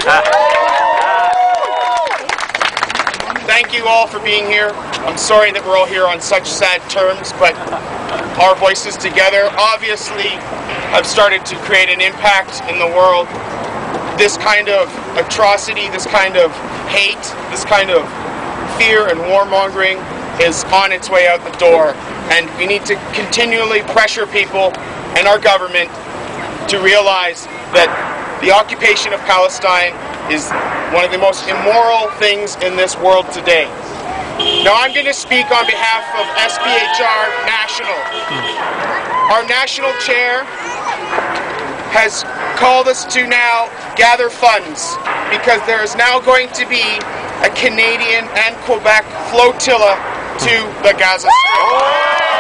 Thank you all for being here. I'm sorry that we're all here on such sad terms, but our voices together obviously have started to create an impact in the world. This kind of atrocity, this kind of hate, this kind of fear and warmongering is on its way out the door, and we need to continually pressure people and our government to realize that the occupation of Palestine is one of the most immoral things in this world today. Now I'm going to speak on behalf of SPHR National. Our national chair has called us to now gather funds because there is now going to be a Canadian and Quebec flotilla to the Gaza Strip.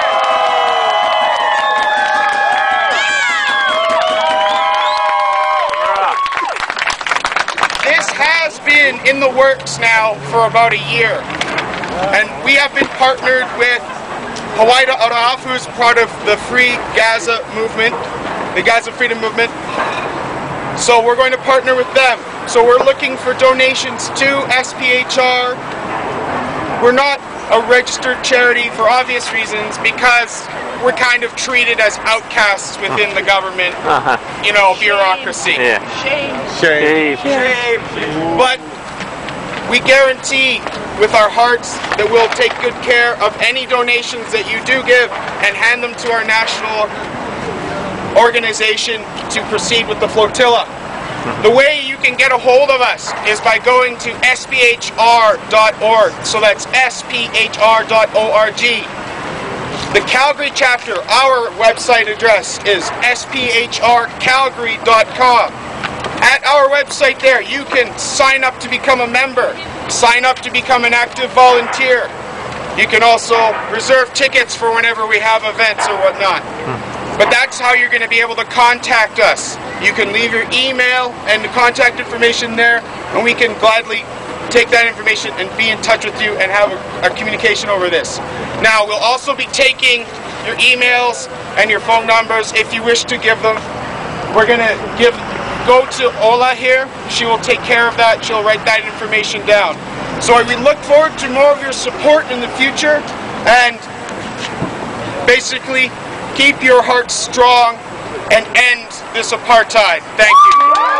This has been in the works now for about a year, and we have been partnered with Hawaida Araf, who's part of the Free Gaza movement, the Gaza Freedom Movement. So we're going to partner with them. So we're looking for donations to SPHR. We're not a registered charity for obvious reasons because we're kind of treated as outcasts within the government, you know, bureaucracy. Yeah. Shame. But we guarantee with our hearts that we'll take good care of any donations that you do give and hand them to our national organization to proceed with the flotilla. The way you can get a hold of us is by going to sphr.org. So that's sphr.org. The Calgary chapter, our website address is sphrcalgary.com. At our website there, you can sign up to become a member, sign up to become an active volunteer. You can also reserve tickets for whenever we have events or whatnot. But that's how you're going to be able to contact us. You can leave your email and the contact information there, and we can gladly take that information and be in touch with you and have a communication over this. Now, we'll also be taking your emails and your phone numbers if you wish to give them. We're going to go to Ola here. She will take care of that. She'll write that information down. So we look forward to more of your support in the future, and basically keep your hearts strong and end this apartheid. Thank you.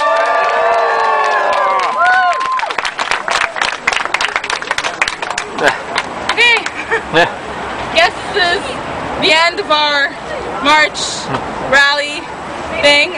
Okay. Guess this is the end of our march rally thing.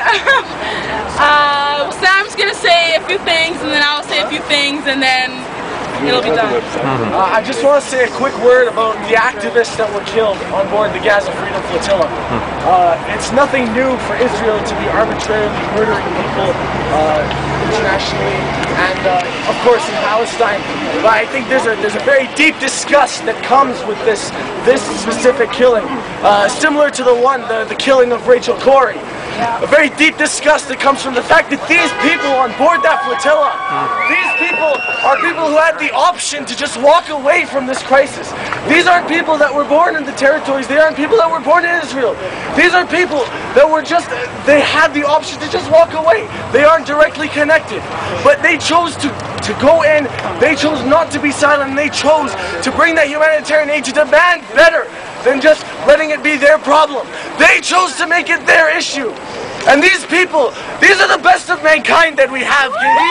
Sam's gonna say a few things, and then I'll say a few things, and then it'll be done. I just want to say a quick word about the activists that were killed on board the Gaza Freedom Flotilla. It's nothing new for Israel to be arbitrarily murdering people internationally and of course in Palestine. But I think there's a very deep disgust that comes with this specific killing, similar to the killing of Rachel Corrie. A very deep disgust that comes from the fact that these people on board that flotilla, these people are people who had the option to just walk away from this crisis. These aren't people that were born in the territories. They aren't people that were born in Israel. These are people that were just, they had the option to just walk away. They aren't directly connected. But they chose to go in. They chose not to be silent. They chose to bring that humanitarian aid, to demand better than just letting it be their problem. They chose to make it their issue. And these people, these are the best of mankind that we have. These are the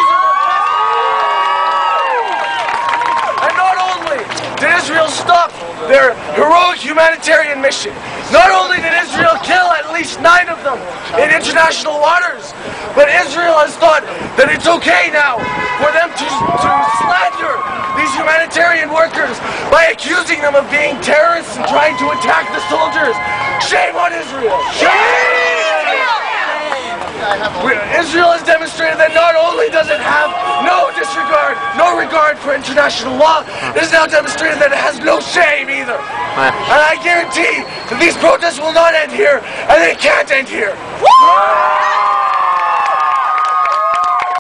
best. And not only did Israel stop their heroic humanitarian mission, not only did Israel kill at least 9 of them in international waters, but Israel has thought that it's okay now for them to slander these humanitarian workers by accusing them of being terrorists and trying to attack the soldiers. Shame on Israel! Shame! Israel has demonstrated that not only does it have no regard for international law, it has now demonstrated that it has no shame either. And I guarantee that these protests will not end here, and they can't end here.